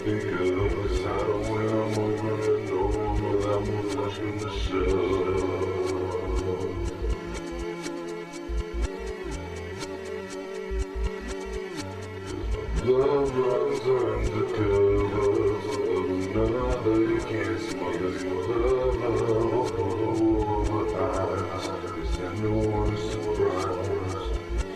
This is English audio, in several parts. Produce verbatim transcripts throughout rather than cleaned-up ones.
think of is how when I'm over and over without more flesh in the shell. Love runs undercover of another. You can't smother your love over eyes. Is there no one surprised?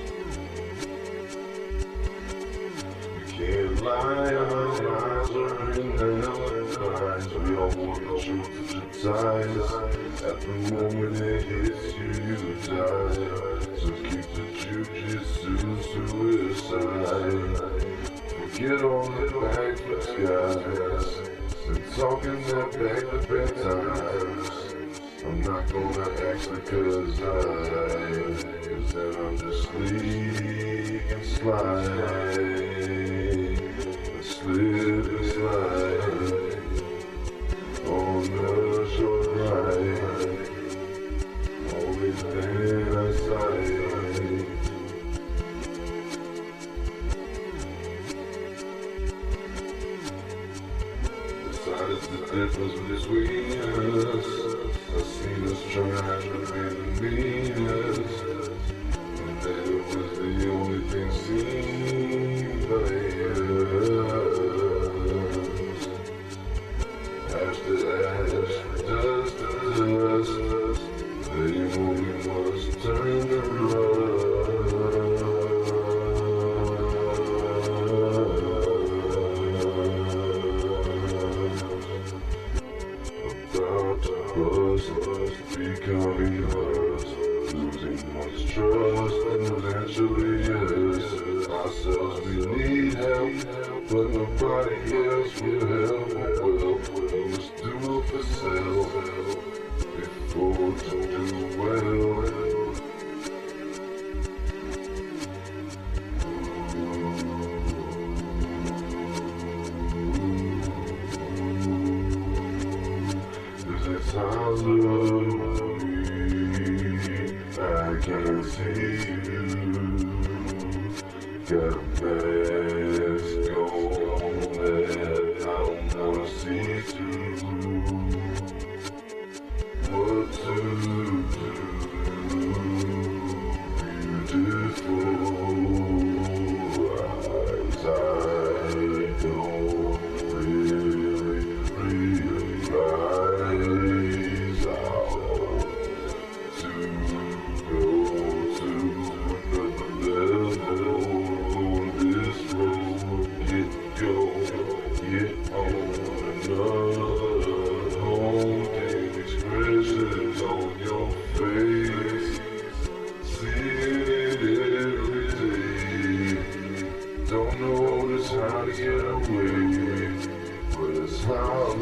You can't lie, our lies are in the eyes. We all want the truth to ties. At the moment it hits you, you die. So keep the jujitsu suicide. Forget all the backwards guys and talking that back to back times. I'm not gonna actually cause I, cause then I'm just sleek and slide, slip and slide on the short ride. Always then I sight. Is the difference between us. I've seen us trying to be the meanest, and that it was the only thing seen by us. Ash to ash, dust to dust, they only must turn to rust. Becoming us, losing one's trust, and eventually yes, ourselves we need help, but nobody else will help. Well, we must do it for self before to do well. I love me, I can't see you. Got a past gone that I don't wanna see through. What to do, beautiful eyes, I don't really realize. Get on another haunting expressions on your face. Seeing it every day. Don't know just how to get away, but it's how